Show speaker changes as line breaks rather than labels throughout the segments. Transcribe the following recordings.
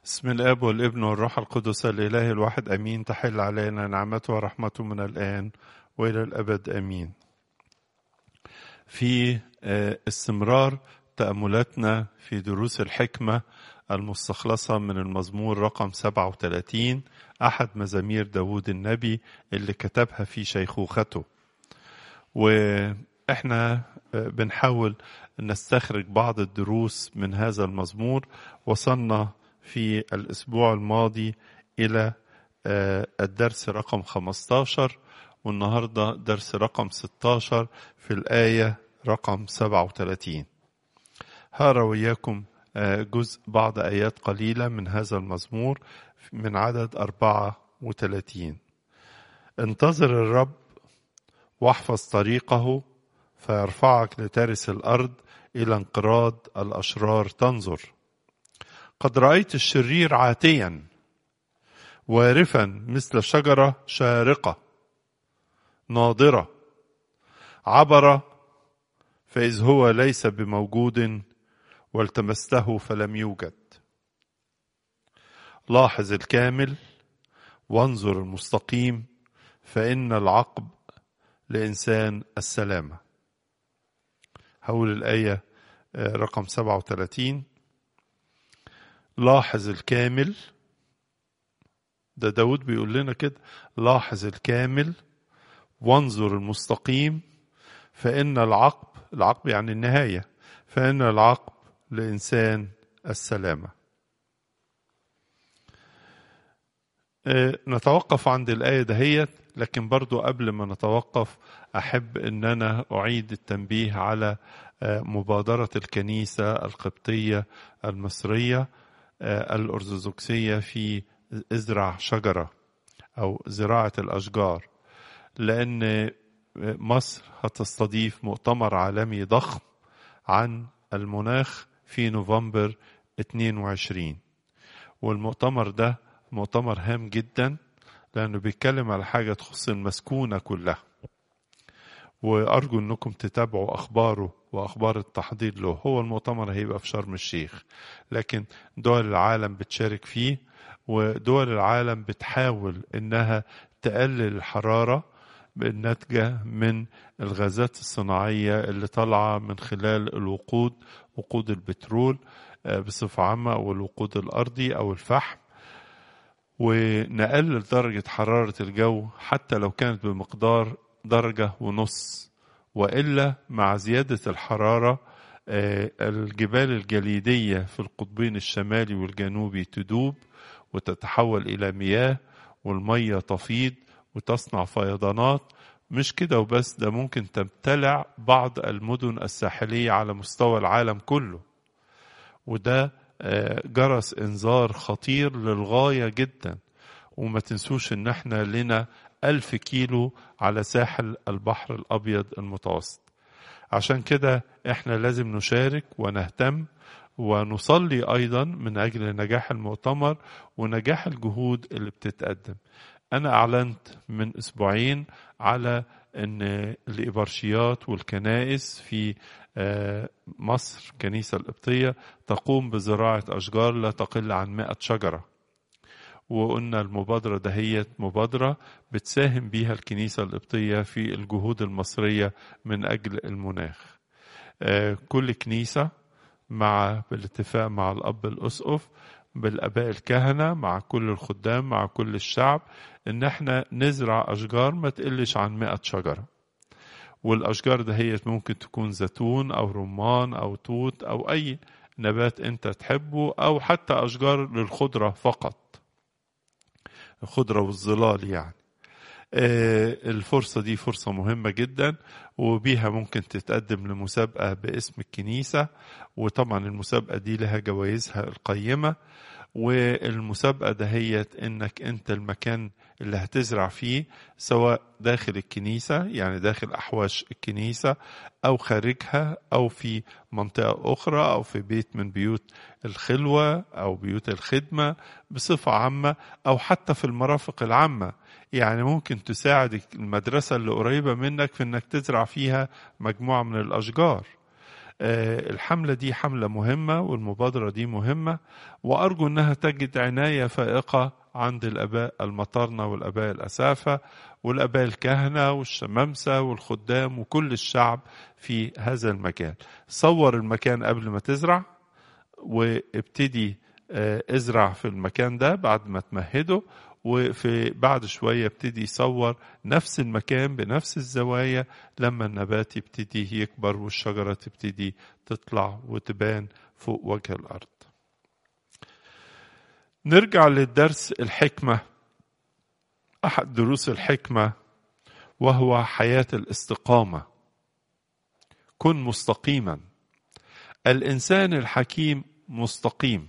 بسم الآب والابن والروح القدس الإله الواحد أمين. تحل علينا نعمته ورحمته من الآن وإلى الأبد أمين. في استمرار تأملاتنا في دروس الحكمة المستخلصة من المزمور رقم 37، أحد مزامير داود النبي اللي كتبها في شيخوخته. وإحنا بنحاول نستخرج بعض الدروس من هذا المزمور. وصلنا في الأسبوع الماضي إلى الدرس رقم 15، والنهاردة درس رقم 16 في الآية رقم 37. هقرأ وياكم بعض آيات قليلة من هذا المزمور من عدد 34. انتظر الرب واحفظ طريقه فيرفعك لترث الأرض، إلى انقراض الأشرار تنظر. قد رأيت الشرير عاتيا وارفا مثل شجرة شارقة ناضرة، عبر فإذ هو ليس بموجود، والتمسته فلم يوجد. لاحظ الكامل وانظر المستقيم، فإن العقب لإنسان السلامة. هقول الآية رقم 37. لاحظ الكامل، ده داود بيقول لنا كده، لاحظ الكامل وانظر المستقيم، فإن العقب يعني النهاية، فإن العقب لإنسان السلامة. نتوقف عند الآية دهيت، لكن برضو قبل ما نتوقف أحب أن أنا أعيد التنبيه على مبادرة الكنيسة القبطية المصرية الأرثوذكسية في ازرع شجرة أو زراعة الأشجار، لأن مصر هتستضيف مؤتمر عالمي ضخم عن المناخ في نوفمبر 22. والمؤتمر ده مؤتمر هام جدا، لأنه بيتكلم على حاجة تخص المسكونة كلها. وأرجو أنكم تتابعوا أخباره وأخبار التحضير له. هو المؤتمر هيبقى في شرم الشيخ، لكن دول العالم بتشارك فيه، ودول العالم بتحاول أنها تقلل الحرارة الناتجة من الغازات الصناعية اللي طالعة من خلال وقود البترول بصفة عامة، أو الوقود الأرضي أو الفحم، ونقلل درجة حرارة الجو حتى لو كانت بمقدار 1.5 درجة، وإلا مع زيادة الحرارة الجبال الجليدية في القطبين الشمالي والجنوبي تدوب وتتحول إلى مياه، والمية تفيض وتصنع فيضانات. مش كده وبس، ده ممكن تبتلع بعض المدن الساحلية على مستوى العالم كله، وده جرس انذار خطير للغاية جدا. وما تنسوش ان احنا لنا 1000 كيلو على ساحل البحر الأبيض المتوسط. عشان كده احنا لازم نشارك ونهتم ونصلي أيضا من أجل نجاح المؤتمر ونجاح الجهود اللي بتتقدم. أنا أعلنت من أسبوعين على أن الإبرشيات والكنائس في مصر، كنيسة القبطية، تقوم بزراعة أشجار لا تقل عن 100 شجرة. وقلنا المبادرة دهيت مبادرة بتساهم بيها الكنيسة القبطية في الجهود المصرية من أجل المناخ. كل كنيسة بالاتفاق مع الأب الأسقف، بالأباء الكهنة، مع كل الخدام، مع كل الشعب، إن احنا نزرع أشجار ما تقلش عن 100 شجرة. والأشجار دهيت ممكن تكون زيتون أو رمان أو توت أو أي نبات أنت تحبه، أو حتى أشجار للخضرة فقط، الخضرة والظلال يعني. الفرصة دي فرصة مهمة جدا، وبيها ممكن تتقدم لمسابقة باسم الكنيسة، وطبعا المسابقة دي لها جوائزها القيمة. والمسابقة دهيت انك انت المكان اللي هتزرع فيه، سواء داخل الكنيسة يعني داخل أحواش الكنيسة، أو خارجها، أو في منطقة أخرى، أو في بيت من بيوت الخلوة أو بيوت الخدمة بصفة عامة، أو حتى في المرافق العامة. يعني ممكن تساعد المدرسة اللي قريبة منك في انك تزرع فيها مجموعة من الأشجار. الحملة دي حملة مهمة والمبادرة دي مهمة، وأرجو أنها تجد عناية فائقة عند الآباء المطارنة والآباء الأسافة والآباء الكهنة والشمامسة والخدام وكل الشعب في هذا المكان. صور المكان قبل ما تزرع، وابتدي ازرع في المكان ده بعد ما تمهده، وفي بعد شوية ابتدي يصور نفس المكان بنفس الزوايا لما النبات يبتدي يكبر والشجرة تبتدي تطلع وتبان فوق وجه الأرض. نرجع للدرس الحكمة، أحد دروس الحكمة وهو حياة الاستقامة. كن مستقيما. الإنسان الحكيم مستقيم.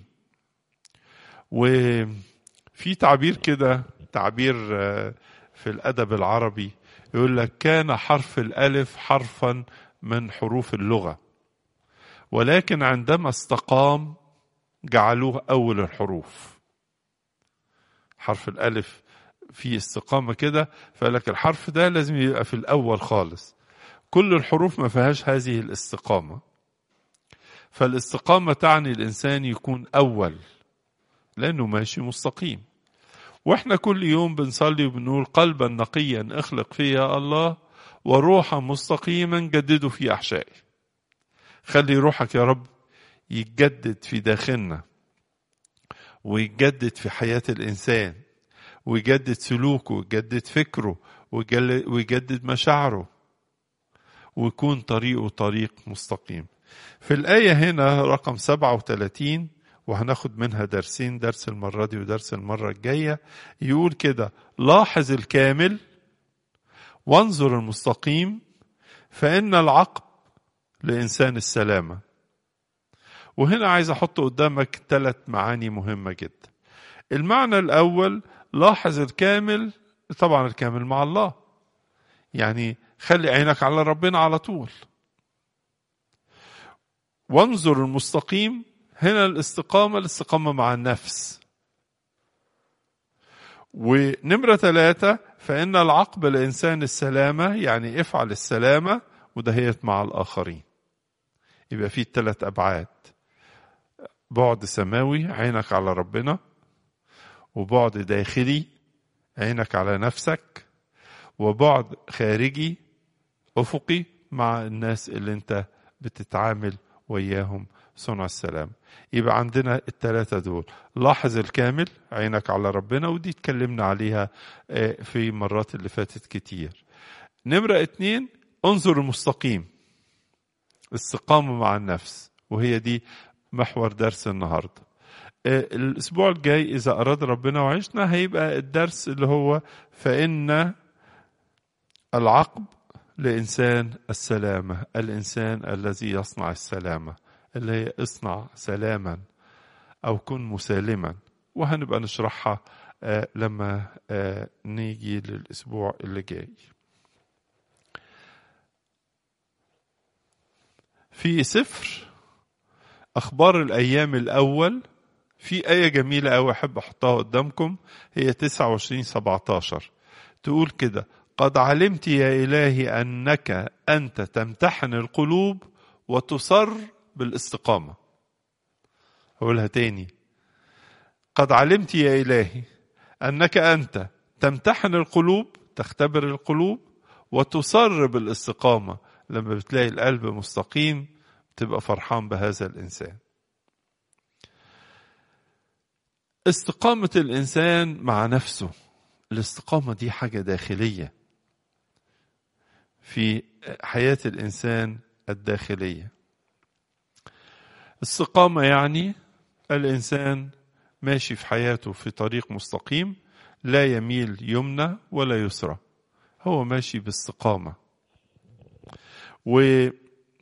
وفي تعبير كده، تعبير في الأدب العربي يقول لك: كان حرف الألف حرفا من حروف اللغة، ولكن عندما استقام جعلوه أول الحروف. حرف الألف فيه استقامة كده، فقال لك الحرف ده لازم يبقى في الأول خالص. كل الحروف ما فيهاش هذه الاستقامة، فالاستقامة تعني الإنسان يكون أول لأنه ماشي مستقيم. وإحنا كل يوم بنصلي وبنقول: قلبا نقيا اخلق فيه يا الله، وروحا مستقيما جدده في أحشائي. خلي روحك يا رب يتجدد في داخلنا، ويتجدد في حياة الإنسان، ويجدد سلوكه، ويجدد فكره، ويجدد مشاعره، ويكون طريقه طريق مستقيم. في الآية هنا رقم 37، وهناخد منها درسين، درس المرة دي ودرس المرة الجاية، يقول كده: لاحظ الكامل وانظر المستقيم، فإن العقب لإنسان السلامة. وهنا عايز أحط قدامك 3 معاني مهمة جدا. المعنى الأول: لاحظ الكامل، طبعا الكامل مع الله، يعني خلي عينك على ربنا على طول. وانظر المستقيم، هنا الاستقامة مع النفس. ونمرة 3: فإن العقب لإنسان السلامة، يعني افعل السلامة ودهيت مع الآخرين. يبقى فيه 3 أبعاد: بعد سماوي عينك على ربنا، وبعد داخلي عينك على نفسك، وبعد خارجي أفقي مع الناس اللي انت بتتعامل وياهم صنع السلام. يبقى عندنا ال3 دول: لاحظ الكامل، عينك على ربنا، ودي اتكلمنا عليها في مرات اللي فاتت كتير. نمرة 2: انظر المستقيم، استقامة مع النفس، وهي دي محور درس النهاردة. الأسبوع الجاي إذا أراد ربنا وعشنا هيبقى الدرس اللي هو: فإن العقب لإنسان السلامة، الإنسان الذي يصنع السلامة، اللي هي اصنع سلاما أو كن مسالما. وهنبقى نشرحها لما نيجي للأسبوع اللي جاي. في سفر أخبار الأيام الأول في آية جميلة أوي أحب أحطها قدامكم، هي 29-17، تقول كده: قد علمت يا إلهي أنك أنت تمتحن القلوب وتصر بالاستقامة. أقولها تاني: قد علمت يا إلهي أنك أنت تمتحن القلوب، تختبر القلوب، وتصر بالاستقامة. لما بتلاقي القلب مستقيم تبقى فرحان بهذا الإنسان. استقامة الإنسان مع نفسه، الاستقامة دي حاجة داخلية في حياة الإنسان الداخلية. استقامة يعني الإنسان ماشي في حياته في طريق مستقيم، لا يميل يمنى ولا يسرى، هو ماشي باستقامة. وما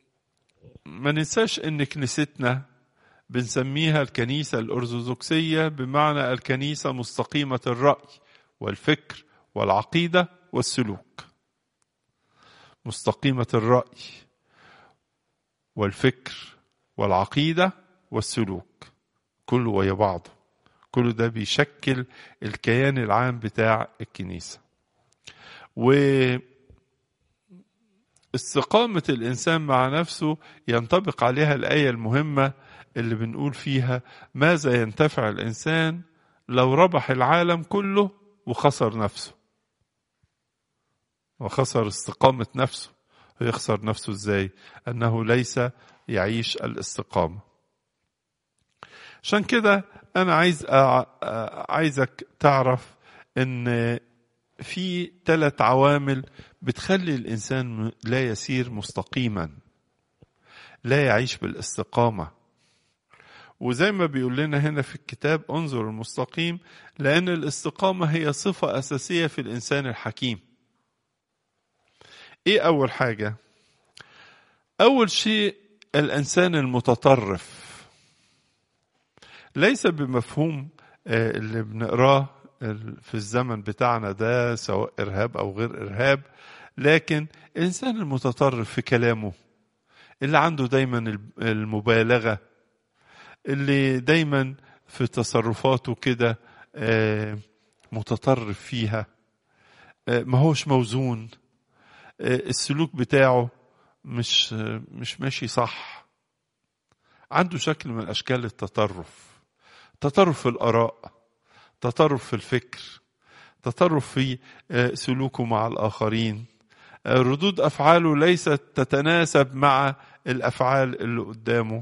ننساش ان كنيستنا بنسميها الكنيسة الأرثوذكسية، بمعنى الكنيسة مستقيمة الرأي والفكر والعقيدة والسلوك. مستقيمة الرأي والفكر والعقيدة والسلوك، كله ويا بعضه، كله ده بيشكل الكيان العام بتاع الكنيسة. استقامة الإنسان مع نفسه ينطبق عليها الآية المهمة اللي بنقول فيها: ماذا ينتفع الإنسان لو ربح العالم كله وخسر نفسه، وخسر استقامة نفسه. يخسر نفسه إزاي؟ أنه ليس يعيش الاستقامة. عشان كده أنا عايزك تعرف أن في 3 عوامل بتخلي الإنسان لا يسير مستقيما، لا يعيش بالاستقامة. وزي ما بيقول لنا هنا في الكتاب: انظر المستقيم، لأن الاستقامة هي صفة أساسية في الإنسان الحكيم. إيه أول حاجة؟ أول شيء الإنسان المتطرف، ليس بمفهوم اللي بنقراه في الزمن بتاعنا ده، سواء إرهاب أو غير إرهاب، لكن الإنسان المتطرف في كلامه، اللي عنده دايما المبالغة، اللي دايما في تصرفاته كده متطرف فيها، ما هوش موزون، السلوك بتاعه مش ماشي صح، عنده شكل من أشكال التطرف. تطرف في الآراء، تطرف في الفكر، تطرف في سلوكه مع الآخرين، ردود أفعاله ليست تتناسب مع الأفعال اللي قدامه.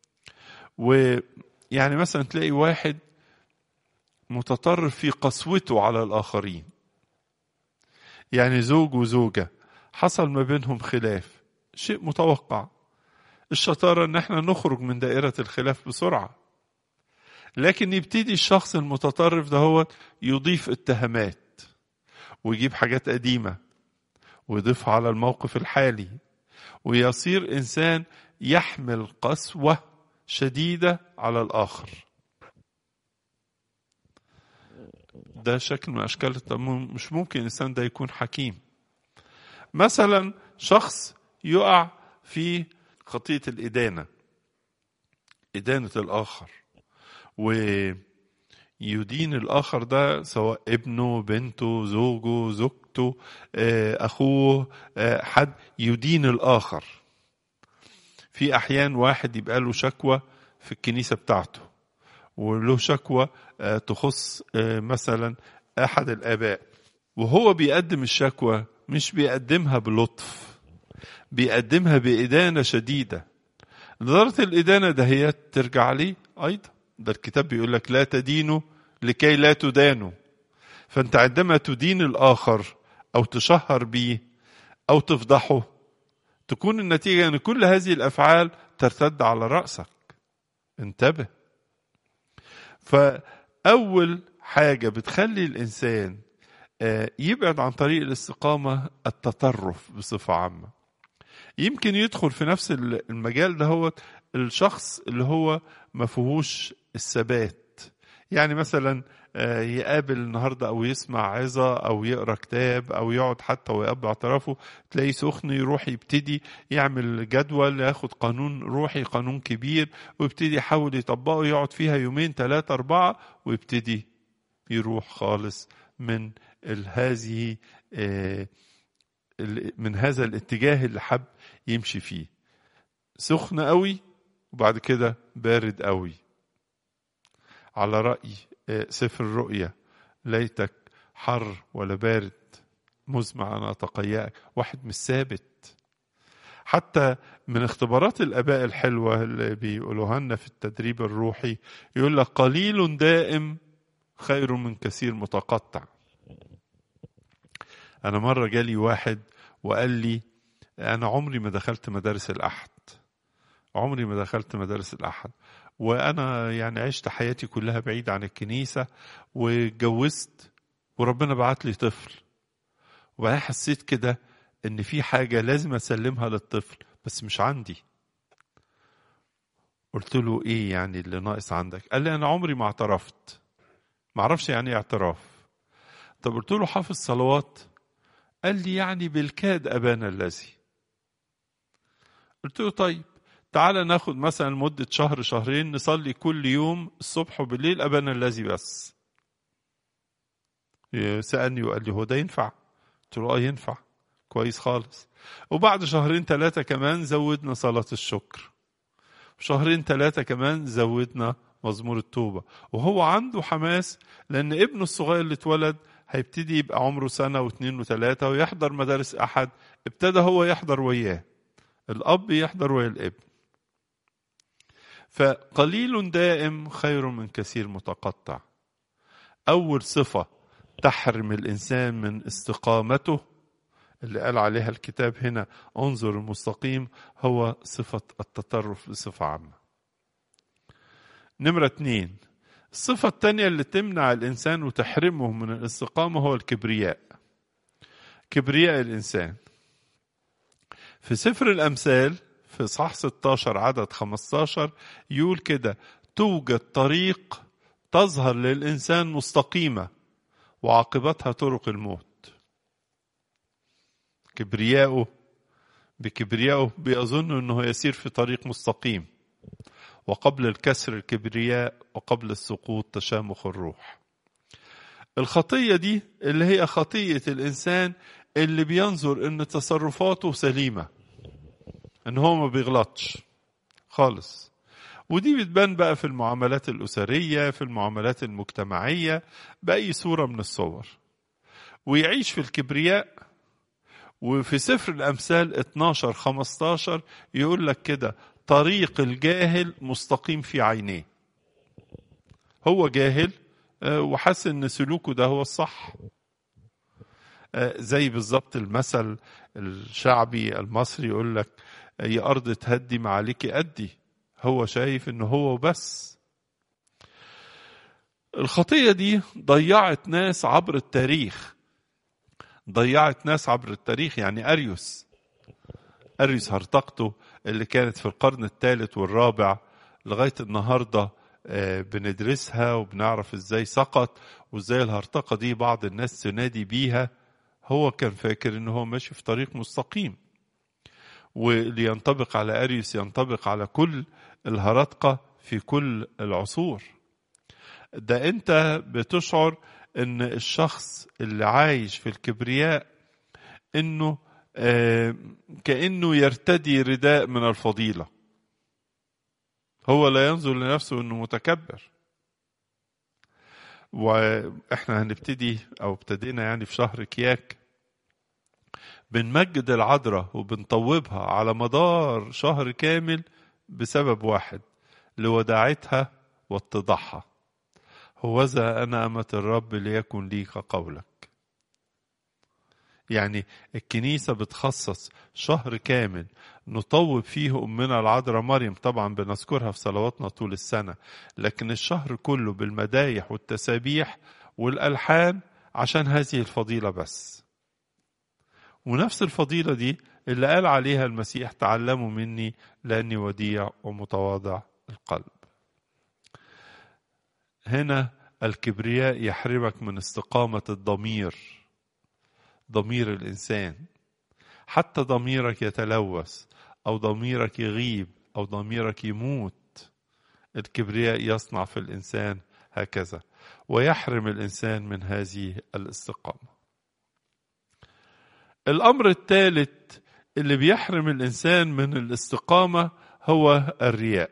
ويعني مثلا تلاقي واحد متطرف في قسوته على الآخرين، يعني زوج وزوجة حصل ما بينهم خلاف، شيء متوقع، الشطارة ان احنا نخرج من دائرة الخلاف بسرعة، لكن يبتدي الشخص المتطرف ده هو يضيف اتهامات ويجيب حاجات قديمة ويضيفها على الموقف الحالي، ويصير إنسان يحمل قسوة شديدة على الآخر. ده شكل من أشكال مش ممكن الإنسان ده يكون حكيم. مثلا شخص يقع في خطية الإدانة، إدانة الآخر، ويدين الآخر ده، سواء ابنه، بنته، زوجه، زوجته، أخوه، حد يدين الآخر. في أحيان واحد يبقى له شكوى في الكنيسة بتاعته، وله شكوى تخص مثلا أحد الآباء، وهو بيقدم الشكوى مش بيقدمها بلطف، بيقدمها بإدانة شديدة، لدرجة الإدانة ده هي ترجع عليه أيضا. ده الكتاب بيقول لك: لا تدينوا لكي لا تدانوا. فأنت عندما تدين الآخر أو تشهر بيه أو تفضحه، تكون النتيجة أن كل هذه الأفعال ترتد على رأسك. انتبه. فأول حاجة بتخلي الإنسان يبعد عن طريق الاستقامة التطرف بصفة عامة. يمكن يدخل في نفس المجال ده هو الشخص اللي هو ما فيهوش الثبات، يعني مثلا يقابل النهاردة أو يسمع عظة أو يقرأ كتاب أو يقعد حتى ويقبل اعترافه، تلاقيه سخن، يروح يبتدي يعمل جدول، ياخد قانون روحي، قانون كبير، ويبتدي يحاول يطبقه، يقعد فيها 2 3 4 ويبتدي يروح خالص من هذه من هذا الاتجاه اللي حب يمشي فيه. سخن قوي وبعد كده بارد قوي، على رأي سفر الرؤيا: ليتك حر ولا بارد مزمع أن أتقيأك. واحد مش ثابت. حتى من اختبارات الآباء الحلوة اللي بيقولوها لنا في التدريب الروحي، يقول لك: قليل دائم خير من كثير متقطع. أنا مرة جالي واحد وقال لي: أنا عمري ما دخلت مدارس الأحد، عمري ما دخلت مدارس الأحد، وأنا يعني عشت حياتي كلها بعيد عن الكنيسة، واتجوزت وربنا بعت لي طفل، وبعدين حسيت كده إن في حاجة لازم أسلمها للطفل بس مش عندي. قلت له: إيه يعني اللي ناقص عندك؟ قال لي: أنا عمري ما اعترفت، ما أعرفش يعني إيه اعتراف. طب قلت له: حافظ صلوات؟ قال لي: يعني بالكاد أبانا الذي. قلت له: طيب تعالى ناخد مثلا مدة شهر شهرين نصلي كل يوم الصبح وبالليل أبانا الذي بس. سألني وقال لي: هو ده ينفع؟ قلت له: ينفع. كويس خالص. وبعد شهرين 3 كمان زودنا صلاة الشكر، شهرين 3 كمان زودنا مزمور التوبة، وهو عنده حماس لأن ابنه الصغير اللي اتولد هيبتدي يبقى عمره 1 و2 و3 ويحضر مدارس أحد. ابتدى هو يحضر وياه، الأب يحضر ويا الابن. فقليل دائم خير من كثير متقطع. أول صفة تحرم الإنسان من استقامته اللي قال عليها الكتاب هنا انظر المستقيم، هو صفة التطرف بصفة عامة. نمرة 2، الصفة الثانية اللي تمنع الإنسان وتحرمه من الاستقامة هو الكبرياء. كبرياء الإنسان في سفر الأمثال في إصحاح 16 عدد 15 يقول كده: توجد طريق تظهر للإنسان مستقيمة وعاقبتها طرق الموت. بكبريائه بيظن أنه يسير في طريق مستقيم، وقبل الكسر الكبرياء وقبل السقوط تشامخ الروح. الخطية دي اللي هي خطية الإنسان اللي بينظر أن تصرفاته سليمة، أنه هو ما بيغلطش خالص. ودي بتبان بقى في المعاملات الأسرية، في المعاملات المجتمعية، بأي صورة من الصور، ويعيش في الكبرياء. وفي سفر الأمثال 12-15 يقول لك كده: طريق الجاهل مستقيم في عينيه. هو جاهل وحس ان سلوكه ده هو الصح. زي بالظبط المثل الشعبي المصري يقول لك: يا أرض تهدي ما عليك أدي. هو شايف انه هو بس. الخطية دي ضيعت ناس عبر التاريخ، يعني أريوس هرطقته اللي كانت في القرن الثالث والرابع لغاية النهاردة بندرسها وبنعرف ازاي سقط، وازاي الهرطقة دي بعض الناس تنادي بيها. هو كان فاكر انه هو ماشي في طريق مستقيم، واللي ينطبق على أريوس ينطبق على كل الهرطقة في كل العصور. ده انت بتشعر ان الشخص اللي عايش في الكبرياء انه كأنه يرتدي رداء من الفضيلة. هو لا ينظر لنفسه انه متكبر. واحنا هنبتدي او ابتدينا يعني في شهر كياك بنمجد العذراء وبنطوبها على مدار شهر كامل بسبب واحد: لوداعتها واتضاعها. هوذا أنا أمة الرب ليكن لي كقولك. يعني الكنيسة بتخصص شهر كامل نطوب فيه أمنا العذراء مريم. طبعا بنذكرها في صلواتنا طول السنة، لكن الشهر كله بالمدايح والتسابيح والألحان عشان هذه الفضيلة بس. ونفس الفضيلة دي اللي قال عليها المسيح: تعلموا مني لأني وديع ومتواضع القلب. هنا الكبرياء يحرمك من استقامة الضمير، ضمير الإنسان. حتى ضميرك يتلوث أو ضميرك يغيب أو ضميرك يموت، الكبرياء يصنع في الإنسان هكذا ويحرم الإنسان من هذه الاستقامة. الأمر الثالث اللي بيحرم الإنسان من الاستقامة هو الرياء.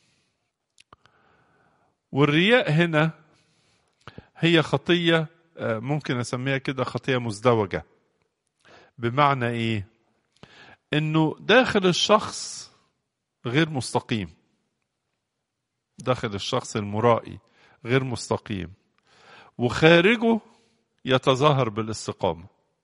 والرياء هنا هي خطية ممكن أسميها كده خطية مزدوجة. بمعنى إيه؟ إنه داخل الشخص غير مستقيم، داخل الشخص المرائي غير مستقيم، وخارجه يتظاهر بالاستقامة،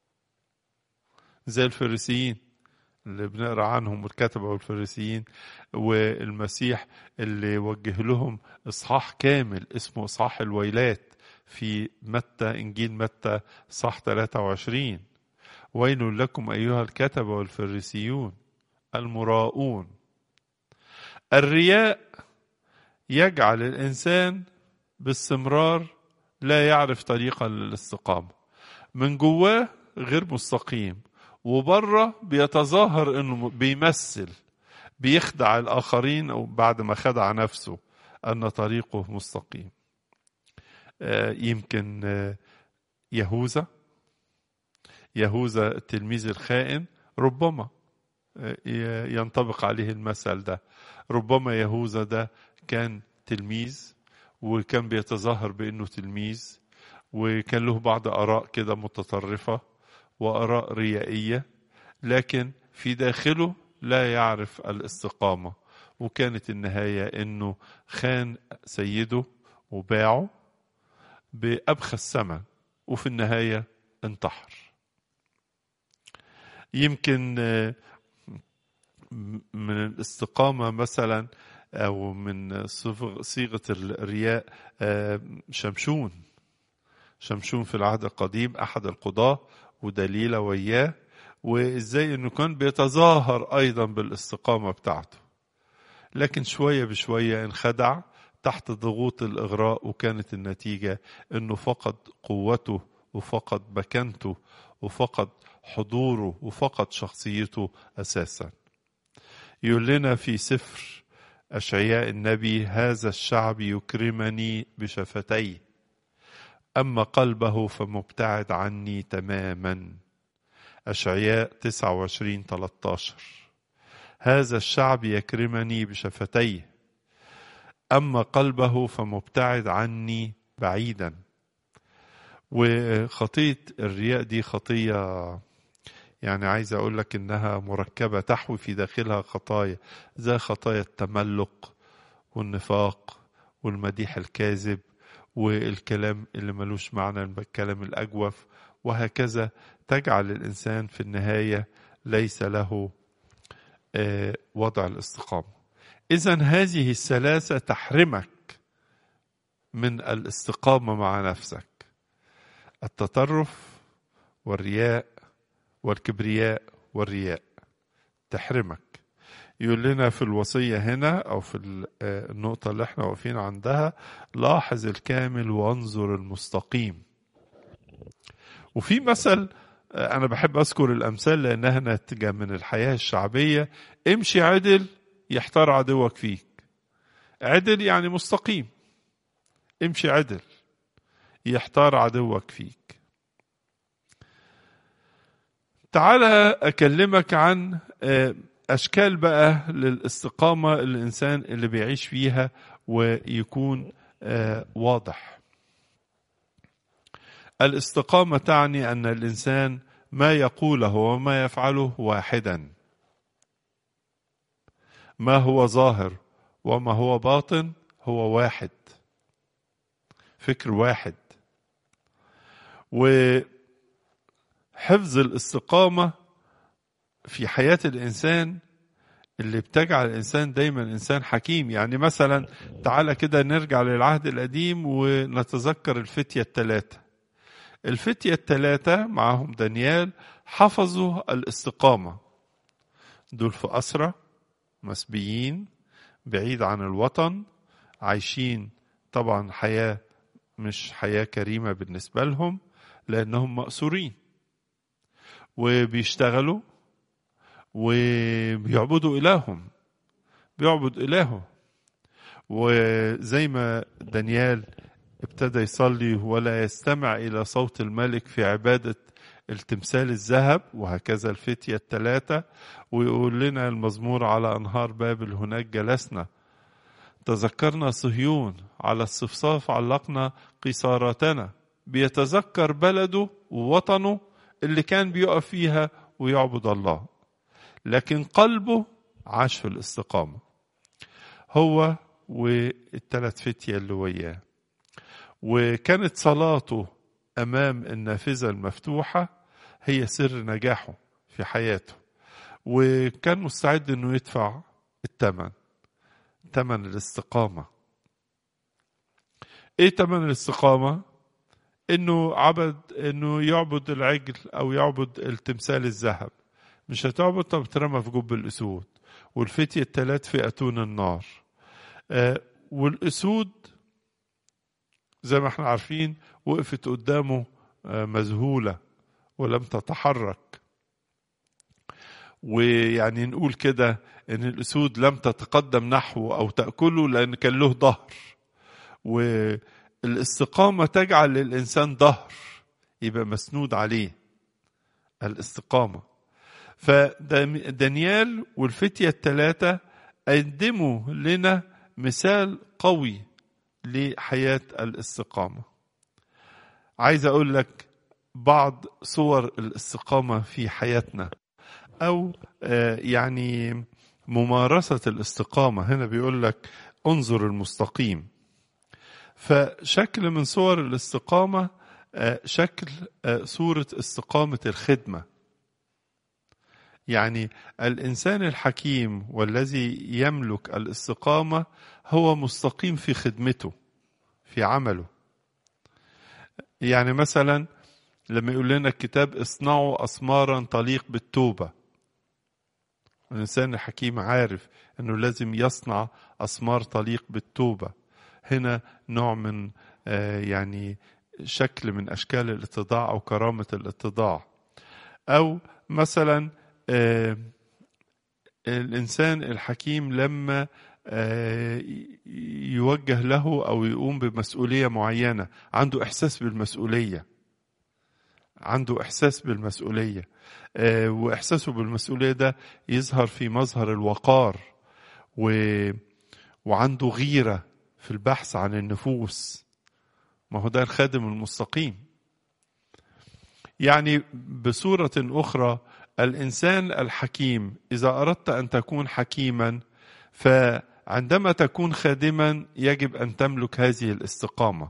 زي الفريسيين اللي بنقرأ عنهم والكتبة والفريسيين، والمسيح اللي وجه لهم إصحاح كامل اسمه إصحاح الويلات في متى، إنجيل متى إصحاح 23: ويل لكم أيها الكتبة والفريسيون المراؤون. الرياء يجعل الإنسان باستمرار لا يعرف طريقا للاستقامة، من جواه غير مستقيم، وبره بيتظاهر انه بيمثل، بيخدع الآخرين أو بعد ما خدع نفسه أن طريقه مستقيم. يمكن يهوذا يهوذا التلميذ الخائن ربما ينطبق عليه المثل ده. ربما يهوذا ده كان تلميذ وكان بيتظاهر بأنه تلميذ، وكان له بعض آراء كده متطرفة وآراء ريائية، لكن في داخله لا يعرف الاستقامة، وكانت النهاية أنه خان سيده وباعه بأبخس ثمن، وفي النهاية انتحر. يمكن من الاستقامة مثلا أو من صيغة الرياء شمشون في العهد القديم أحد القضاة ودليلة وياه، وإزاي أنه كان بيتظاهر أيضا بالاستقامة بتاعته، لكن شوية بشوية انخدع تحت ضغوط الإغراء، وكانت النتيجة أنه فقد قوته وفقد مكانته وفقد حضوره وفقد شخصيته أساسا. يقول لنا في سفر أشعياء النبي: هذا الشعب يكرمني بشفتيه، أما قلبه فمبتعد عني تماما. أشعياء 29:13. هذا الشعب يكرمني بشفتيه، أما قلبه فمبتعد عني بعيدا. وخطية الرياء دي خطية، يعني عايز أقول لك إنها مركبة تحوي في داخلها خطايا، زي خطايا التملق والنفاق والمديح الكاذب والكلام اللي ملوش معنى، الكلام الأجوف، وهكذا تجعل الإنسان في النهاية ليس له وضع الاستقامة. إذن هذه الثلاثة تحرمك من الاستقامة مع نفسك: التطرف والرياء والكبرياء والرياء، تحرمك. يقول لنا في الوصية هنا أو في النقطة اللي احنا واقفين عندها: لاحظ الكامل وانظر المستقيم. وفي مثل أنا بحب أذكر الأمثال لأنها ناتجة من الحياة الشعبية: امشي عدل يحتار عدوك فيك. عدل يعني مستقيم، امشي عدل يحتار عدوك فيك. تعالى أكلمك عن أشكال بقى للاستقامة الإنسان اللي بيعيش فيها ويكون واضح. الاستقامة تعني أن الإنسان ما يقوله وما يفعله واحدا، ما هو ظاهر وما هو باطن هو واحد، فكر واحد. وحفظ الاستقامة في حياة الإنسان اللي بتجعل الإنسان دايما إنسان حكيم. يعني مثلا تعالى كده نرجع للعهد القديم ونتذكر الفتية الثلاثة. الفتية الثلاثة معهم دانيال حفظوا الاستقامة. دول في أسرة، مسبيين، بعيد عن الوطن، عايشين طبعا حياة مش حياة كريمة بالنسبة لهم لأنهم مأسورين، وبيشتغلوا وبيعبدوا إلههم، بيعبد إلهه. وزي ما دانيال ابتدى يصلي ولا يستمع إلى صوت الملك في عبادة التمثال الذهب، وهكذا الفتية الثلاثة. ويقول لنا المزمور: على أنهار بابل هناك جلسنا، تذكرنا صهيون، على الصفصاف علقنا قيصاراتنا. بيتذكر بلده ووطنه اللي كان بيقف فيها ويعبد الله، لكن قلبه عاش في الاستقامة، هو والثلاث فتية اللي وياه. وكانت صلاته أمام النافذة المفتوحة هي سر نجاحه في حياته، وكان مستعد أنه يدفع الثمن، ثمن الاستقامة. إيه ثمن الاستقامة؟ إنه يعبد العجل أو يعبد التمثال الذهب. مش هتعبد، طب ترمى في جب الأسود. والفتية الثلاث في أتون النار. والأسود زي ما احنا عارفين وقفت قدامه مذهولة ولم تتحرك. ويعني نقول كده ان الأسود لم تتقدم نحوه أو تأكله لأن كان له ظهر. والاستقامة تجعل للإنسان ظهر يبقى مسنود عليه، الاستقامة. فدانيال والفتية الثلاثة قدموا لنا مثال قوي لحياة الاستقامة. عايز أقول لك بعض صور الاستقامة في حياتنا، أو يعني ممارسة الاستقامة. هنا بيقول لك انظر المستقيم. فشكل من صور الاستقامة شكل صورة استقامة الخدمة. يعني الإنسان الحكيم والذي يملك الاستقامة هو مستقيم في خدمته، في عمله. يعني مثلا لما يقول لنا الكتاب اصنعوا أسمارا تليق بالتوبة، الإنسان الحكيم عارف أنه لازم يصنع أسمار تليق بالتوبة. هنا نوع من يعني شكل من أشكال الاتضاع أو كرامة الاتضاع. أو مثلا الإنسان الحكيم لما يوجه له أو يقوم بمسؤولية معينة، عنده إحساس بالمسؤولية، عنده إحساس بالمسؤولية، وإحساسه بالمسؤولية ده يظهر في مظهر الوقار، وعنده غيرة في البحث عن النفوس. ما هو ده الخادم المستقيم. يعني بصورة أخرى الإنسان الحكيم إذا أردت أن تكون حكيما، فعندما تكون خادما يجب أن تملك هذه الاستقامة،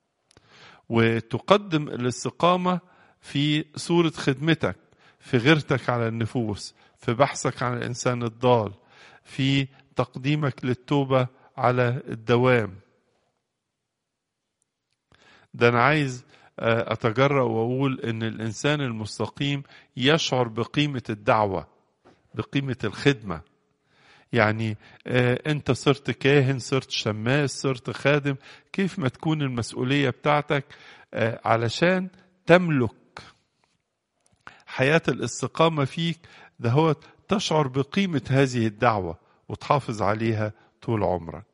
وتقدم الاستقامة في صورة خدمتك، في غيرتك على النفوس، في بحثك عن الإنسان الضال، في تقديمك للتوبة على الدوام. ده أنا عايز أتجرأ وأقول إن الإنسان المستقيم يشعر بقيمة الدعوة، بقيمة الخدمة. يعني أنت صرت كاهن، صرت شماس، صرت خادم، كيف ما تكون المسؤولية بتاعتك علشان تملك حياة الاستقامة فيك، ده هو تشعر بقيمة هذه الدعوة وتحافظ عليها طول عمرك.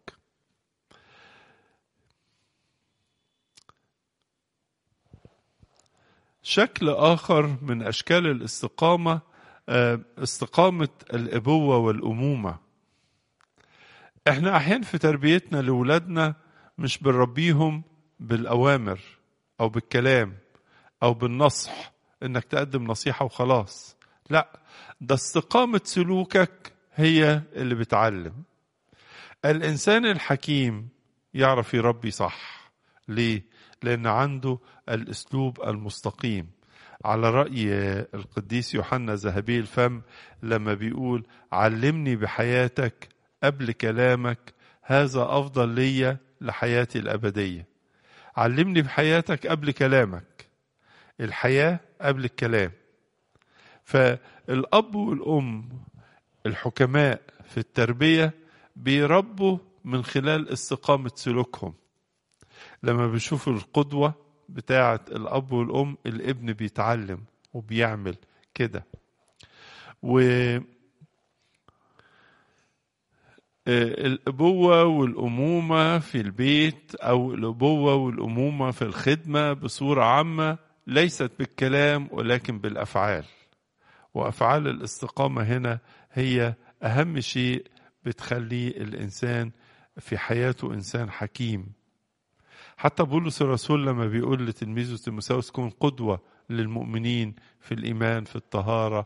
شكل آخر من أشكال الاستقامة استقامة الأبوة والأمومة. احنا أحيانا في تربيتنا لأولادنا مش بنربيهم بالأوامر أو بالكلام أو بالنصح، إنك تقدم نصيحة وخلاص. لا، ده استقامة سلوكك هي اللي بتعلم. الإنسان الحكيم يعرف يربي صح. ليه؟ لأن عنده الأسلوب المستقيم. على رأي القديس يوحنا ذهبي الفم لما بيقول علمني بحياتك قبل كلامك، هذا أفضل لي لحياتي الأبدية. علمني بحياتك قبل كلامك، الحياة قبل الكلام. فالأب والأم الحكماء في التربية بيربوا من خلال استقامة سلوكهم. لما بيشوفوا القدوة بتاعة الأب والأم، الابن بيتعلم وبيعمل كده. الأبوة والأمومة في البيت أو الأبوة والأمومة في الخدمة بصورة عامة ليست بالكلام ولكن بالأفعال. وأفعال الاستقامة هنا هي أهم شيء بتخلي الإنسان في حياته إنسان حكيم. حتى بولس الرسول لما بيقول لتلميذه تيموثاوس كن قدوة للمؤمنين في الإيمان، في الطهارة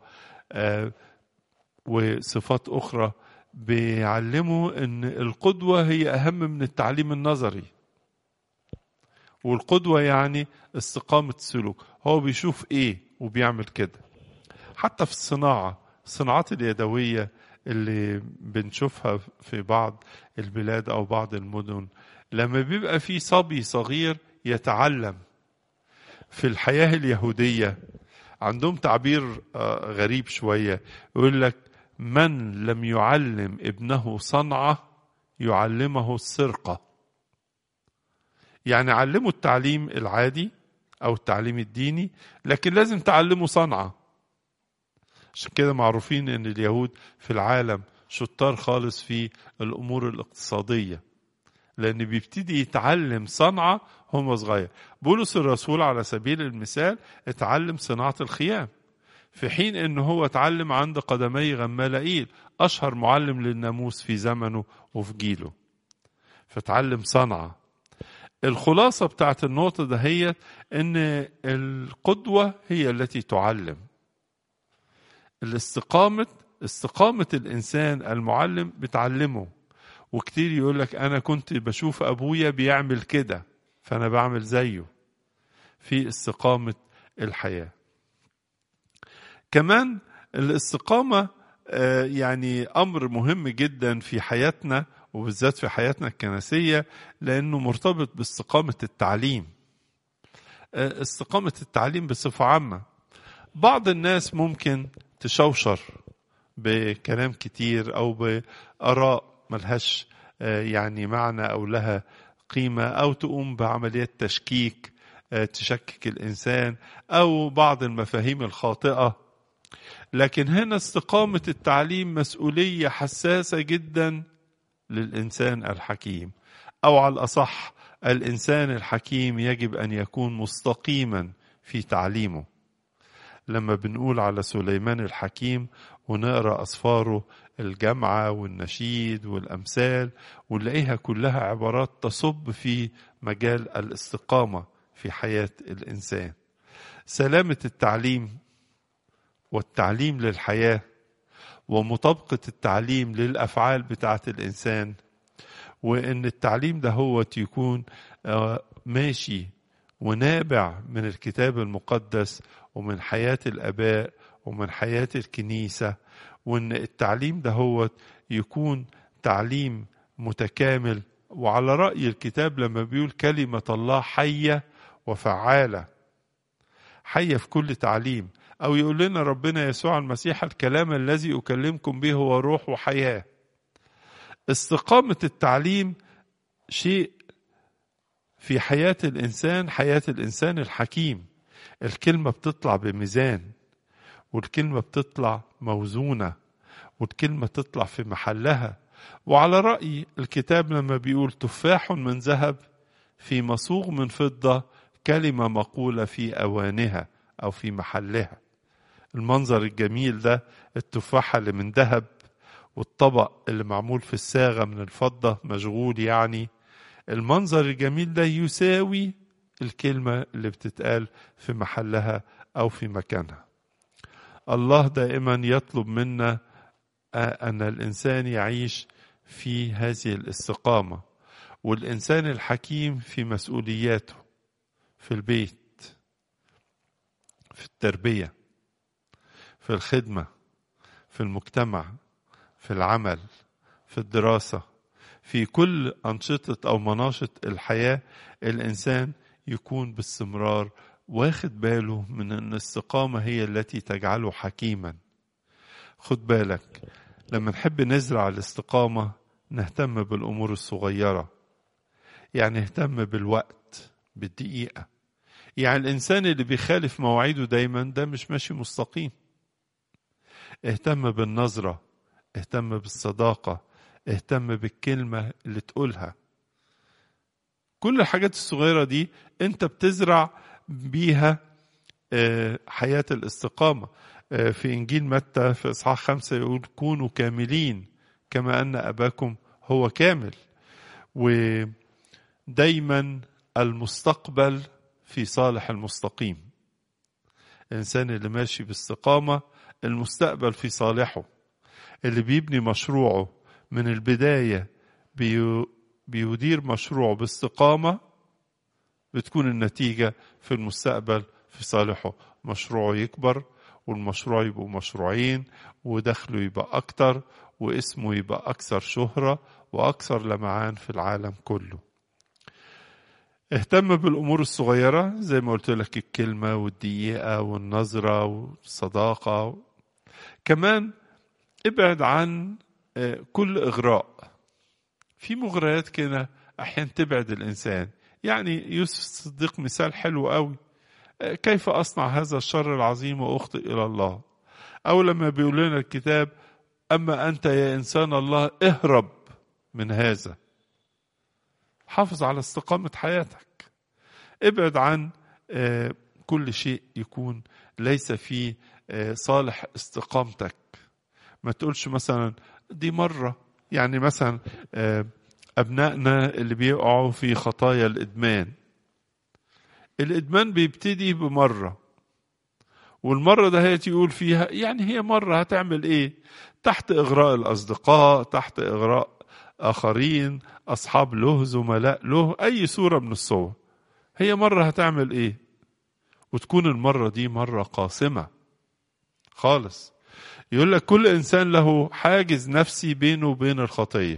وصفات أخرى، بيعلموا أن القدوة هي أهم من التعليم النظري. والقدوة يعني استقامة السلوك، هو بيشوف إيه وبيعمل كده. حتى في الصناعات اليدوية اللي بنشوفها في بعض البلاد أو بعض المدن، لما بيبقى في صبي صغير يتعلم. في الحياة اليهودية عندهم تعبير غريب شوية، يقول لك من لم يعلم ابنه صنعة يعلمه السرقة. يعني علمه التعليم العادي أو التعليم الديني، لكن لازم تعلمه صنعة. عشان كده معروفين ان اليهود في العالم شطار خالص في الامور الاقتصادية، لان بيبتدي يتعلم صنعة هم صغير. بولس الرسول على سبيل المثال اتعلم صناعة الخيام، في حين أنه هو اتعلم عند قدمي غمالائيل، أشهر معلم للناموس في زمنه وفي جيله، فتعلم صنعة. الخلاصة بتاعت النقطة ده هي أن القدوة هي التي تعلم. استقامة الإنسان المعلم بتعلمه. وكتير يقولك أنا كنت بشوف أبويا بيعمل كده فأنا بعمل زيه، في استقامة الحياة. كمان الاستقامة يعني أمر مهم جدا في حياتنا، وبالذات في حياتنا الكنسية، لأنه مرتبط باستقامة التعليم. استقامة التعليم بصفة عامة. بعض الناس ممكن تشوشر بكلام كتير أو بآراء ملهاش يعني معنى أو لها قيمة، أو تقوم بعمليات تشكيك تشكك الإنسان، أو بعض المفاهيم الخاطئة. لكن هنا استقامة التعليم مسؤولية حساسة جدا للإنسان الحكيم، أو على الأصح الإنسان الحكيم يجب أن يكون مستقيما في تعليمه. لما بنقول على سليمان الحكيم ونقرأ أسفاره الجامعة والنشيد والأمثال، ونلاقيها كلها عبارات تصب في مجال الاستقامة في حياة الإنسان. سلامة التعليم والتعليم للحياة، ومطابقة التعليم للأفعال بتاعة الإنسان، وإن التعليم ده هو يكون ماشي ونابع من الكتاب المقدس ومن حياة الآباء ومن حياة الكنيسة، وإن التعليم ده هو يكون تعليم متكامل. وعلى رأي الكتاب لما بيقول كلمة الله حية وفعالة، حية في كل تعليم. أو يقول لنا ربنا يسوع المسيح الكلام الذي أكلمكم به هو روح وحياة. استقامة التعليم شيء في حياة الإنسان الحكيم. الكلمة بتطلع بميزان، والكلمة بتطلع موزونة، والكلمة تطلع في محلها. وعلى رأي الكتاب لما بيقول تفاح من ذهب في مصوغ من فضة، كلمة مقولة في أوانها أو في محلها. المنظر الجميل ده، التفاحة اللي من ذهب والطبق اللي معمول في الصاغة من الفضة مشغول، يعني المنظر الجميل ده يساوي الكلمة اللي بتتقال في محلها أو في مكانها. الله دائما يطلب منا أن الإنسان يعيش في هذه الاستقامة، والإنسان الحكيم في مسؤولياته، في البيت، في التربية، في الخدمة، في المجتمع، في العمل، في الدراسة، في كل أنشطة أو مناشط الحياة. الإنسان يكون باستمرار واخد باله من أن الاستقامة هي التي تجعله حكيما. خد بالك لما نحب نزرع الاستقامة نهتم بالأمور الصغيرة، يعني نهتم بالوقت، بالدقيقة. يعني الإنسان اللي بيخالف مواعيده دايما ده مش ماشي مستقيم. اهتم بالنظرة، اهتم بالصداقة، اهتم بالكلمة اللي تقولها. كل الحاجات الصغيرة دي انت بتزرع بيها حياة الاستقامة. في إنجيل متى في إصحاح 5 يقول كونوا كاملين كما أن أباكم هو كامل. ودايما المستقبل في صالح المستقيم. الإنسان اللي ماشي باستقامة المستقبل في صالحه. اللي بيبني مشروعه من البداية بيدير مشروعه باستقامة، بتكون النتيجة في المستقبل في صالحه. مشروعه يكبر، والمشروع يبقوا مشروعين، ودخله يبقى أكتر، واسمه يبقى أكثر شهرة وأكثر لمعان في العالم كله. اهتم بالأمور الصغيرة زي ما قلت لك، الكلمة والدقيقة والنظرة والصداقة. كمان ابعد عن كل إغراء. في مغريات كده أحيانا تبعد الإنسان. يعني يوسف الصديق مثال حلو قوي، كيف أصنع هذا الشر العظيم وأخطئ إلى الله. أو لما بيقول لنا الكتاب أما أنت يا إنسان الله اهرب من هذا. حافظ على استقامة حياتك. ابعد عن كل شيء يكون ليس فيه صالح استقامتك. ما تقولش مثلا دي مرة. يعني مثلا أبنائنا اللي بيقعوا في خطايا الإدمان بيبتدي بمرة، والمرة ده هي تقول فيها يعني هي مرة هتعمل إيه؟ تحت إغراء الأصدقاء، تحت إغراء آخرين، أصحاب له، زملاء له، أي صورة من الصور. هي مرة هتعمل إيه؟ وتكون المرة دي مرة قاسمة خالص. يقول لك كل إنسان له حاجز نفسي بينه وبين الخطية.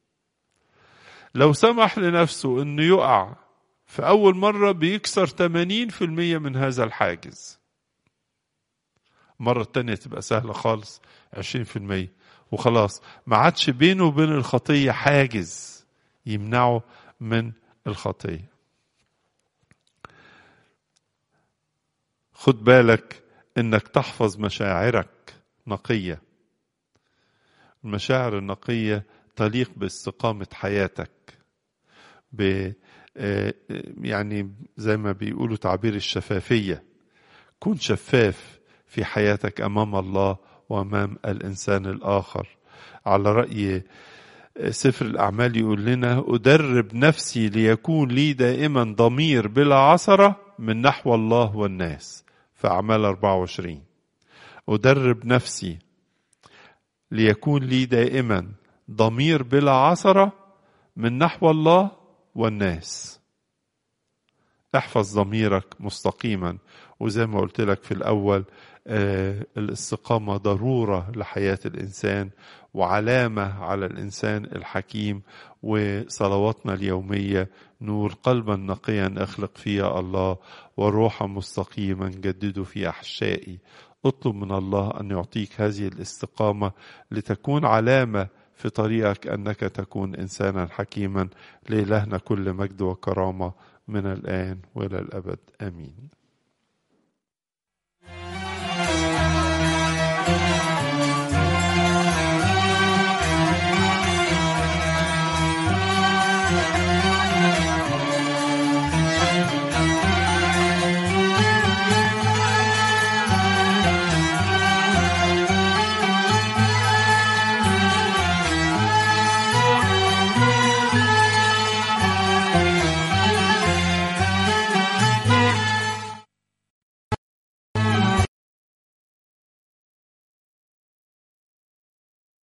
لو سمح لنفسه أنه يقع في أول مرة بيكسر 80% من هذا الحاجز. مرة التانية تبقى سهلة خالص 20%، وخلاص ما عادش بينه وبين الخطية حاجز يمنعه من الخطية. خد بالك انك تحفظ مشاعرك نقية. المشاعر النقية تليق باستقامة حياتك، يعني زي ما بيقولوا تعبير الشفافية. كن شفاف في حياتك أمام الله وأمام الإنسان الآخر. على رأي سفر الأعمال يقول لنا أدرب نفسي ليكون لي دائما ضمير بلا عثرة من نحو الله والناس، في أعمال 24. أدرب نفسي ليكون لي دائما ضمير بلا عثرة من نحو الله والناس. احفظ ضميرك مستقيما. وزي ما قلت لك في الأول الاستقامة ضرورة لحياة الإنسان وعلامة على الإنسان الحكيم. وصلواتنا اليومية: نور قلبا نقيا اخلق فيا الله، وروحا مستقيما جدده في أحشائي. اطلب من الله أن يعطيك هذه الاستقامة لتكون علامة في طريقك أنك تكون إنسانا حكيما. لإلهنا كل مجد وكرامة من الآن وإلى الأبد، آمين.